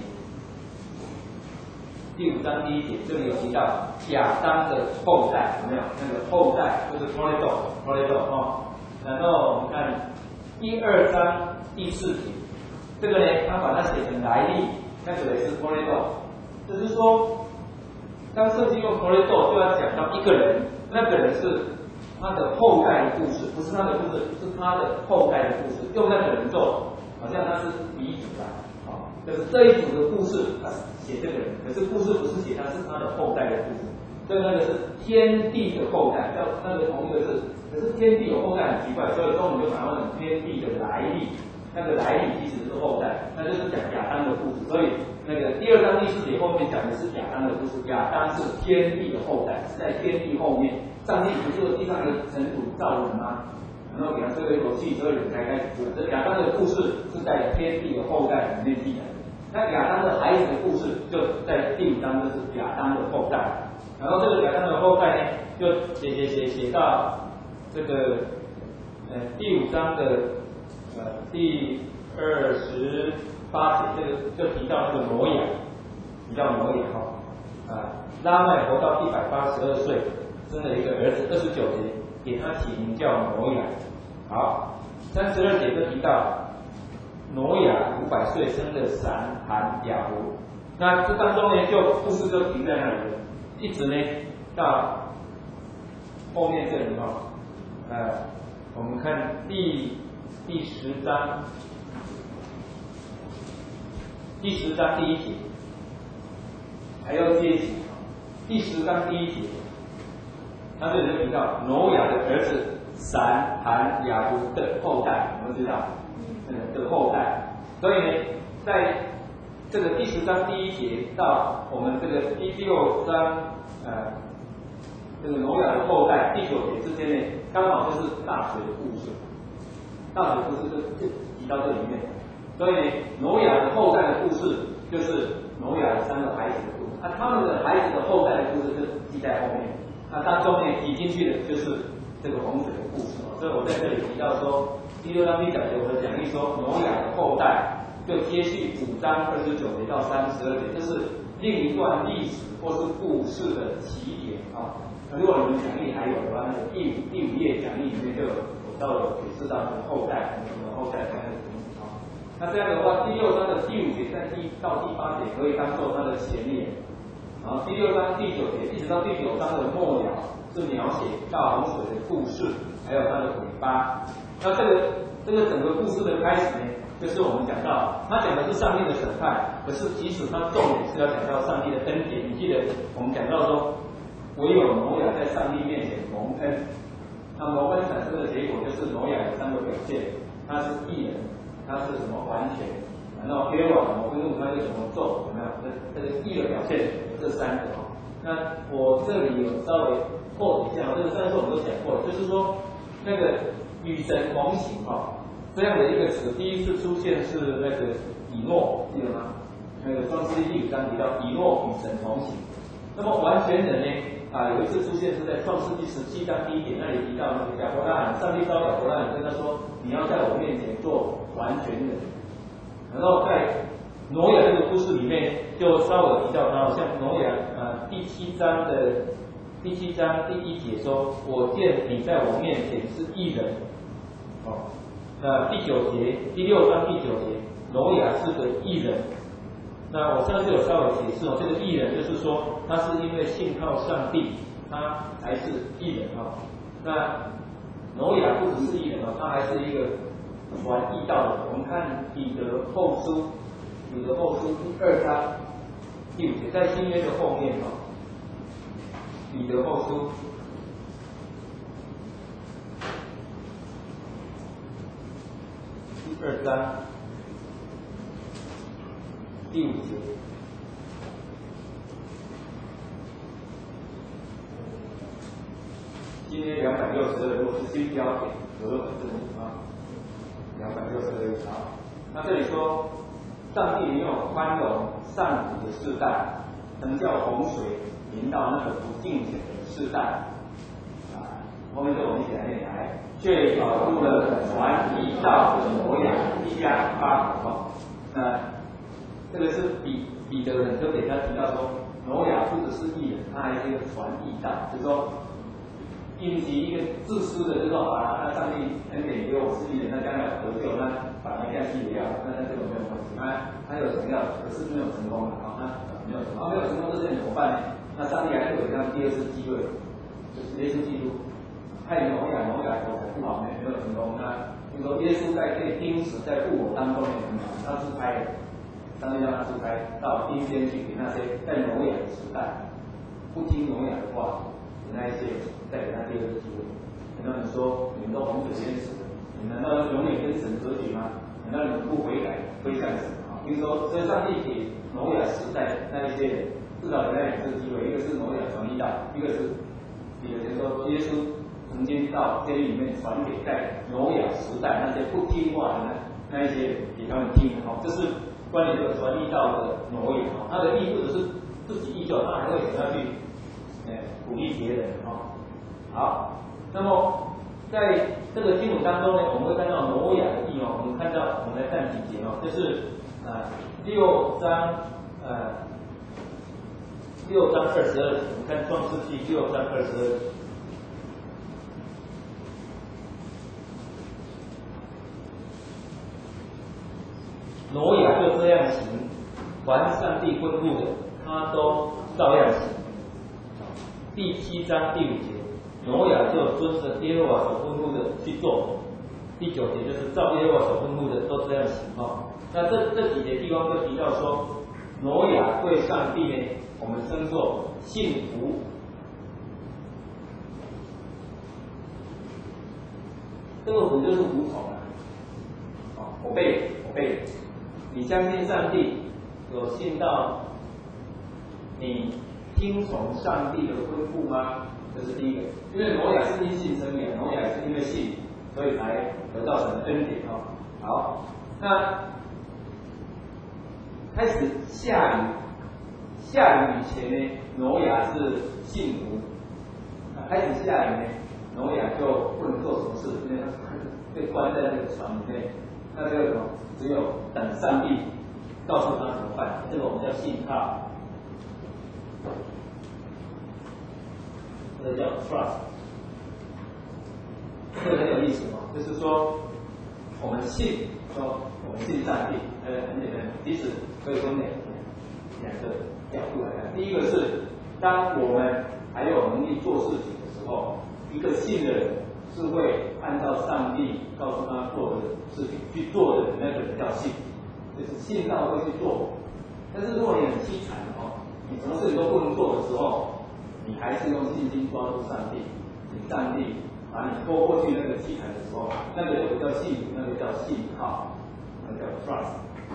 第5章第1节，这里有提到亚当的后代，有没有？那个后代就是托雷斗然后我们看第2章第4节，这个呢，他把它写成来历，那个也是托雷斗，就是说，当圣经用托雷斗，就要讲到一个人，那个人是他的后代的故事，不是他的故事，是他的后代的故事，用那个人做好像他是鼻祖啦，就是这一组的故事，他写这个人，可是故事不是写他，是他的后代的故事。所以那个是天地的后代，叫那个同一个字，可是天地有后代很奇怪，所以中文就把它问天地的来历，那个来历其实是后代，那就是讲亚当的故事。所以那个第2章第4节后面讲的是亚当的故事，亚当是天地的后代，是在天地后面，上帝不是地上的尘土造人吗？然后给他吹了一口气，所以人才开始出来。这亚当的故事是在天地的后代里面记载的。那亚当的孩子的故事就在第5章，就是亚当的后代。然后这个亚当的后代呢，就写到这个第5章的第28节，这个就提到那个挪亚，提到挪亚拉麦活到182岁，生了一个儿子，29节给他起名叫挪亚。好，32节就提到挪亚500岁生了闪、含、雅弗。那这当中呢，故事就停在那里了。一直呢到后面这里我们看第10章，第10章第1节，还要接起第10章第1节，他这里就提到挪亚的儿子闪、含、雅弗的后代，我们知道的后代，所以呢，在这个第10章第1节到我们这个第6章这个挪亚的后代第9节之间呢，刚好就是大水的故事。大水故事就提到这里面，所以呢，挪亚的后代的故事就是挪亚的3个孩子的故事。他们的孩子的后代的故事就记在后面。当中呢提进去的就是这个洪水的故事。所以我在这里提到说，第6章第9节我的讲义说，挪亚的后代就接续5章29节到32节，这是另一段历史或是故事的起点如果你们讲义还有的话，那个第五页讲义里面就有稍微解释到这个后代，什么后代才能那这样的话，第6章的第5节在到第8节可以当做它的前言，然后第6章第9节一直到第9章的末了是描写大洪水的故事，还有它的尾巴。那这个整个故事的开始呢，就是我们讲到，他讲的是上帝的审判，可是其实他重点是要讲到上帝的恩典。你记得我们讲到说，唯有挪亚在上帝面前蒙恩，那蒙恩产生的结果就是挪亚有3个表现，他是义人，他是什么完全，然后耶和华怎么吩咐他就怎么做，怎么样？这个义的表现有这3个那我这里有稍微破一下，这个上次我们都讲过了，就是说那个与神同行这样的一个词，第一次出现是那个以诺，记得吗？那个创世纪第5章提到以诺与神同行。那么完全人呢？有一次出现是在创世纪17章第1节，那里提到那个亚伯拉罕，上帝召亚伯拉罕跟他说：“你要在我面前做完全人。”然后在挪亚这个故事里面，就稍微提到他，好像挪亚第7章第1节说：“我见你在我面前是义人。”那第9节，第6章第9节，挪亚是个义人。那我上次有稍微解释这个义人就是说，他是因为信靠上帝，他才是义人那挪亚不只是义人他还是一个传义道的。我们看彼得后书第2章第5节，在新约的后面彼得后书第2章第5节，今天262，如果是新标点，和本字母262那这里说，上帝没有宽容上古的世代，曾叫洪水临到那个不敬虔的世代后面就我们一起来念来，却保住了传义道的挪亚一家8口这个是彼得很特别，他提到说，挪亚不只是义人，他还是一个传义道，就是说，因其一个自私的，就是说那上帝恩典给我是义人，那将来得救，那把那样去也要，那这个没有关系，他有想要，可是没有成功没有成功，没有成功这些怎么办呢？那上帝还是给他第2次机会，就是耶稣基督，派挪亚口才不好，没有成功，那就说耶稣在被钉死在复活当中呢，他出差，上帝让他出差到阴间去，给那些在挪亚的时代不听挪亚的话的那一些，再给他第二个机会。很多人说，你们都洪水淹死了，你们难道永远跟神隔绝吗？难道你们不悔改归向神啊？比如说，所以上帝给挪亚时代那一些人，至少给他两次机会，一个是挪亚传一道，一个是有人说耶稣曾经到监狱里面传给在挪亚时代那些不听话的那一些人给他们听。这是关于这个传一道的挪亚，他的意不只是自己依旧，他还会想要去鼓励别人。好，那么在这个经文当中呢，我们会看到挪亚的地我们看到，我们来看几节就是6章6章22节，我们看创世纪6章22节。挪亚就这样行，凡上帝吩咐的，他都照样行。第7章第5节，挪亚就遵着耶和华所吩咐的去做。第9节就是照耶和华所吩咐的都这样行。那这几节地方就提到说，挪亚对上帝呢，我们称作信服。这个服就是服从obey。你相信上帝，有信到你听从上帝的吩咐吗？这是第一个。因为挪亚是因信称义，挪亚是因为信，所以才得到神的恩典。好，那开始下雨以前呢，挪亚是信服。开始下雨呢，挪亚就不能做什么事，因为他被关在那个船里面。那这个什么？只有等上帝告诉他怎么办，这个我们叫信靠，这个叫 trust， 这个很有意思就是说我们信上帝，很简单，其实可以分两个角度来看。第一个是当我们还有能力做事情的时候，一个信的人是会按照上帝告诉他做的事情去做的那个人叫信，就是信到会去做。但是如果你很凄惨你什么事情都不能做的时候，你还是用信心抓住上帝，上帝把你拖过去那个凄惨的时候，那个就不叫信，那个叫信靠，那个叫 trust。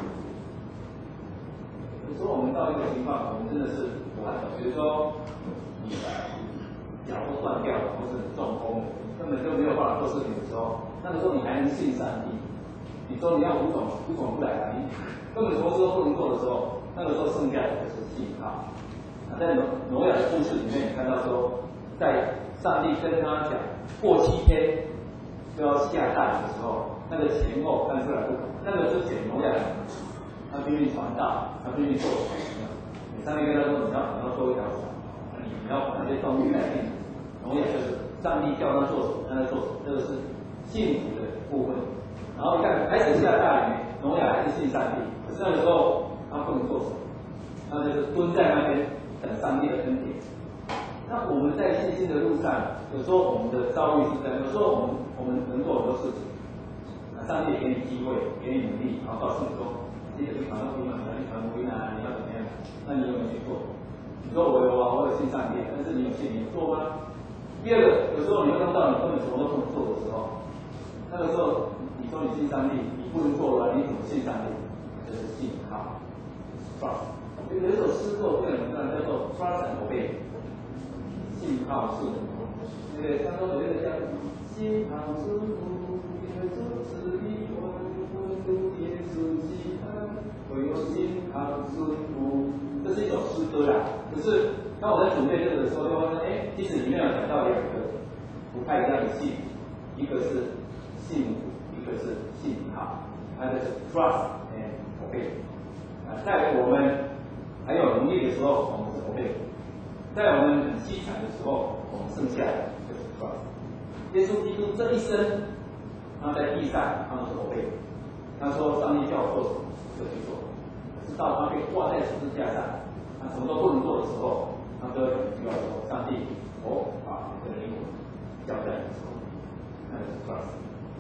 有时候我们到一个情况，我们真的是比如说你脚都断掉了，或是很中风了，根本就没有办法做事情的时候，那个时候你还能信上帝？你说你要无种不来，你根本什么事都不能做的时候，那个时候剩下的就是信靠。在挪亚的故事里面，你看到说，在上帝跟他讲过7天就要下大雨的时候，那个前后看出来不同。那个之前挪亚他拼命传道，他拼命做什么？上帝跟他说你要做一条船，你要把那些动物带进。挪亚就是上帝叫他做什么，他在做什么，这个是信服的部分。然后你看开始下大雨，挪亚还是信上帝，可是那个时候他不能做什么，他就是蹲在那边等上帝的恩典。那我们在信心的路上，有时候我们的遭遇是这样，有时候我们能做很多事情，上帝也给你机会，给你能力，然后告诉你说，你去传福音啊，你传福音啊，你要怎么样？那你有没有去做？你说我有信上帝，但是你有信，你做吗？第二个，有时候你会弄到你根本什么都不能做的时候，那个时候你说你信上帝，你不能做了，你怎么信上帝？这是信靠 ，trust。有一首诗作对我们叫做 trust and obey， 信靠顺服。那个当中有一个叫信靠顺服，因为主旨意我们主耶稣基督，唯有信靠顺服。这是一首诗歌啦，可是当我在准备这个的时候，就发现，其实里面有讲到2个不太一样的信，一个是信服，一个是信靠，那个是 trust and obey。在我们还有能力的时候，我们是 obey；在我们很凄惨的时候，我们剩下的就是 trust。耶稣基督这一生，他在地上，他都是 obey。他说：“上帝叫我做什么，就去做。”直到他被挂在十字架上，他什么都不能做的时候，他就需要说：“上帝，我把这个灵魂交在你手里。”那就是 trust。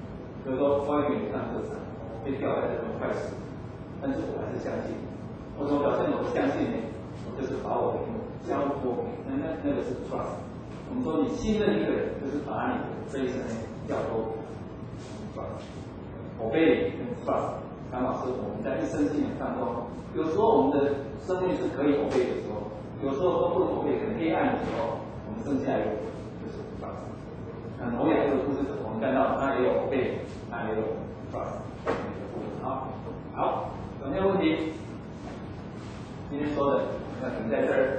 比如说外面上课程被调来这种快死，但是我还是相信。我怎么表现我的相信呢？我就是把我的交托给那个是 trust。我们说你信任一个人，就是把你的这一生交托给 trust。obey 跟 trust 刚好是我们在一生信仰当中，有时候我们的生命是可以 obey 的时候，有时候都不能 obey， 很黑暗的时候，我们剩下一个就是 trust。挪亚这个故事，我们看到他也有 obey， 他也有 trust。好，有没有问题？今天说的要停在这儿。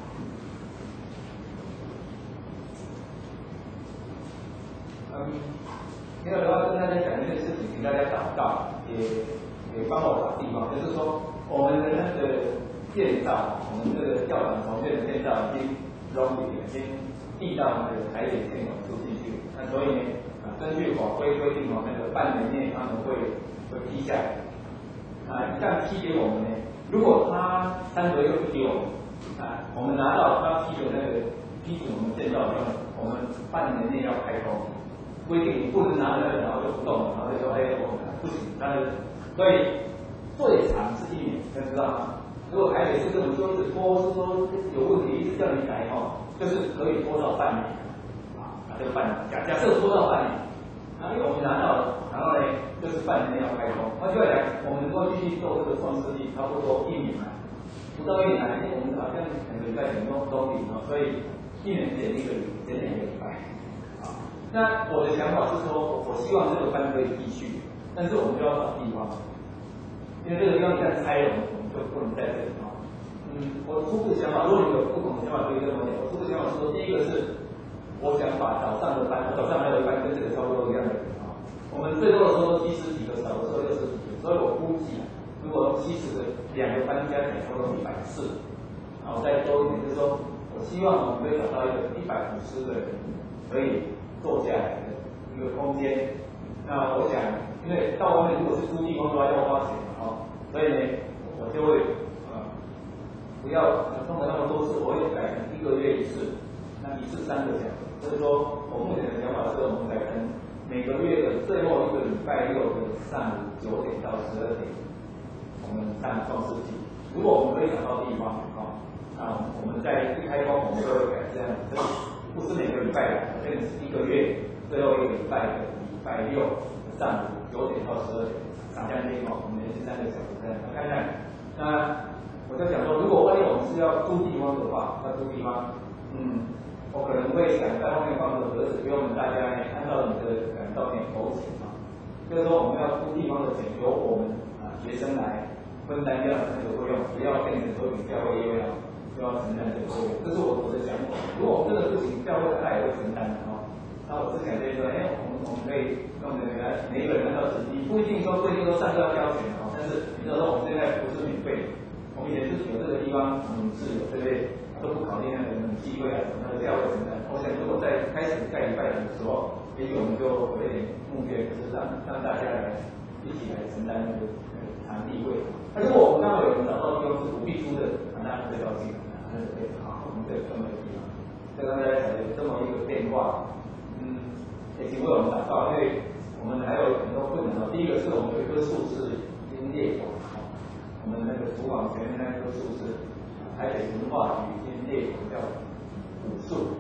第二的话跟大家讲一件事情，请大家祷告，也帮我找地方，就是说我们的那个建造，我们这个教堂重建的建造已经容易已经递到那个台铁线出进去，那所以呢，根据法规规定那个半年内他们会批下来。一旦批给我们呢，如果他3个月不给我们，我们拿到他批的那个批准我们建造以后，我们半年内要开工。规定不能拿那个，然后就不动了，然后就说我不行，所以最长是1年，大家知道吗？如果台北市政府说是拖，是说有问题，一直叫你改就是可以拖到半年，这个半年，假设拖到半年，因为我们拿到了，然后呢，就是半年内要开工，换句话讲，我们能够继续做这个创世纪，差不多1年不到1年我们好像2个礼拜前都顶了，所以1年减1个礼拜。那我的想法是说，我希望这个班可以继续，但是我们就要找地方，因为这个地方一旦拆了，我们就不能在这里我初步想法，如果你有不同的想法可以跟我讲。我初步想法是说，第一个是，我想把早上的班，早上还有一班跟这个差不多一样的人我们最多的时候70几个，少的时候60几个，所以我估计，如果70个2个班加起来差不多140，然后再多一点，就是说我希望我们可以找到一个150个人可以坐下来的一个空间。那我想，因为到外面如果是租地方的话要花钱所以呢，我就会不要弄得那么多次，我会改成1个月1次，那1次3个小时。就是说我目前的想法是，我们改成每个月的最后一个礼拜6的上午9点到12点，我们上创世纪。如果我们可以找到地方那我们在一开工我们就会改这样子。不是每个礼拜这个是1个月最后一个礼拜的礼拜6上午9点到12点，上下内我们连续3个小时这样看看。那我在想说，如果万一我们是要租地方的话，我可能会想在后面放个盒子，给我们大家按照你的照片投钱就是说我们要租地方的钱由我们学生来分担掉那个费用，不要变成说比教会又要承担这个费用，这是我的想法。如果我们真的不行，教会他也会承担的那我之前就说，我们可以弄每一个人按照你不一定说上课要交钱但是你知道说我们现在不是免费，我们也是有这个地方是有都不考虑那个机会那个教会承担。我想如果在开始盖礼拜的时候，也许我们就有一点目标，就是让大家来一起来承担那个场地位。如果我们刚好有人找到地方是不必租的，那最高兴那就可以我们可以专门的地方。刚才讲的这么一个变化，也请为我们祷告，因为我们还有很多困难第一个是我们有一棵树是已经裂口我们那个厨房前面那棵树是台北文化局已经列为叫古树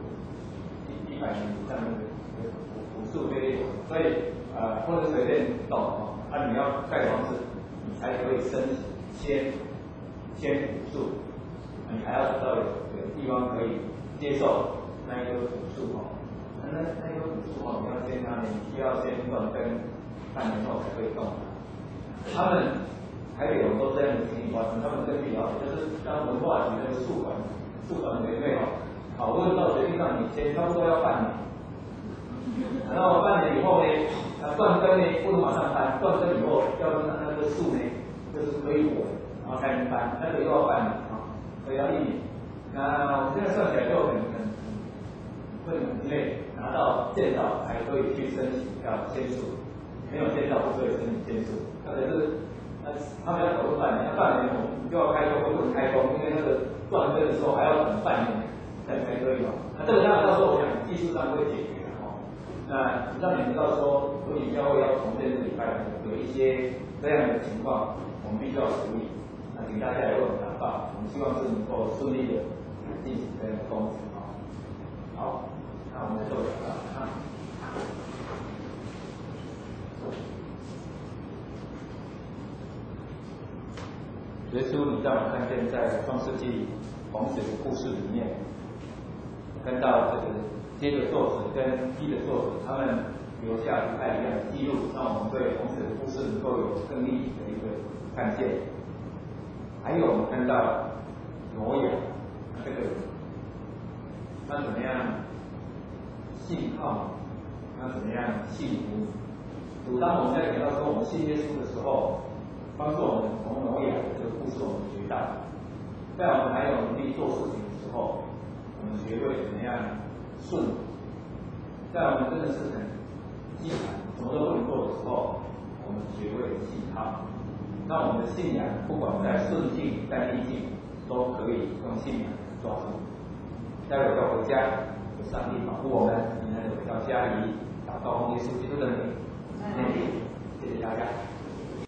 ，100年以上的古树被列为，所以不能随便动你要盖房子，你才可以申请迁古树，你还要找到有地方可以接受那一棵古树那一棵古树你要先你需要先断根，半年后才可以动他们台北有很多这样的情形发生，他们根据了解，就是当文化局那个宿管委员会讨论到决定让你签，差不多要半年。然后半年以后呢，断根呢不能马上搬，断根以后要那个树呢就是可以稳，然后才能搬，那个又要半年所以要1年。那我们现在算起来就很累，拿到建造才可以去申请要签署，没有建造不可以申请签署，可是。他们要投入半年我们就要开工，不能开工，因为那个断根的时候还要等半年才可以这个当然到时候我想技术上会解决那让你知道说， 所以教会要重建这礼拜有一些这样的情况，我们必须要处理。那请大家也为我们祷告，我们希望是能够顺利的进行这样的工作啊。好，那我们来做祷告啊。 耶稣，你让我看见在创世纪洪水的故事里面，看到这个接的作者跟批的作者，他们留下不太一样的记录，让我们对洪水的故事能够有更立体的一个看见。还有我们看到挪亚这个人，他怎么样信靠，他怎么样信服。当我们在讲到说我们信耶稣的时候，帮助我们从挪亚的这个故事我们学到，在我们还有能力做事情的时候，我们学会怎么样顺服；在我们真的是很饥寒，什么都不能做的时候，我们学会信靠。那我们的信仰，不管在顺境在逆境，都可以用信仰抓住。待会要回家，有上帝保护我们，你能回到家里，祷告奉耶稣基督的名。